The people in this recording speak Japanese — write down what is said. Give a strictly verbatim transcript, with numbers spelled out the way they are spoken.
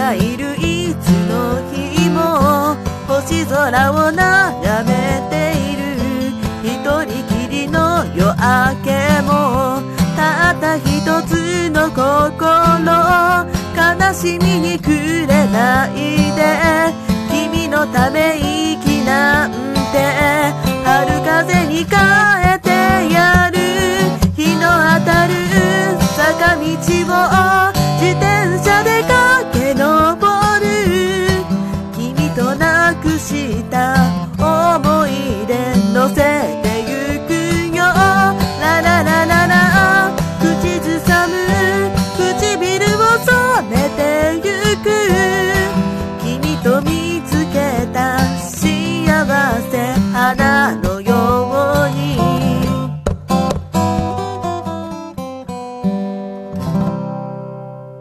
がいるいつの日も星空を眺めている一人きりの夜明けもたった一つの心悲しみにくれないで君のために